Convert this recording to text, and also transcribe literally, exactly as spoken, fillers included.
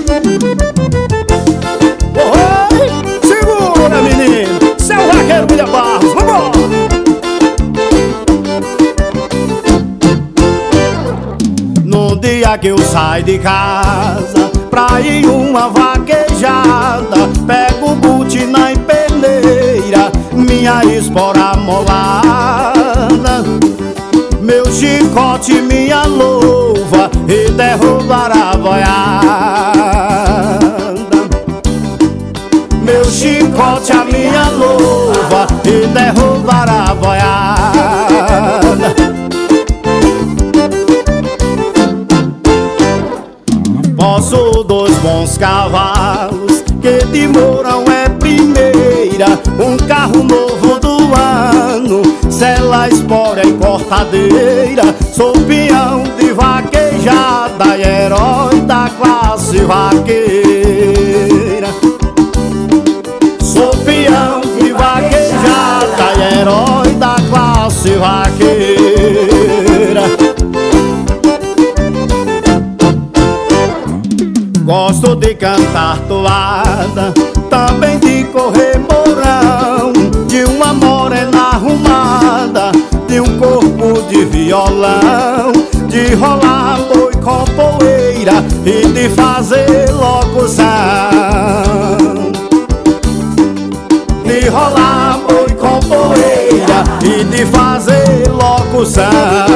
Oi, segura, menino, seu vaqueiro William Barros, vambora! No dia que eu saio de casa pra ir uma vaquejada, pego o boot na empeneira, minha espora molada, meu chicote, minha louva, e derrubar a boiada. Meu chicote, a minha louva, e derrubar a boiada. Posso dois bons cavalos que de Mourão é primeira, um carro novo do ano, sela, espora e cortadeira. Sou peão de vaquejada e herói da classe vaqueira. Sou peão de vaquejada e herói da classe vaqueira. Gosto de cantar toada, também de correr morão, de uma morena arrumada, de um corpo de violão, de rolar boi com poeira e de fazer locução. De rolar boi com poeira e de fazer locução.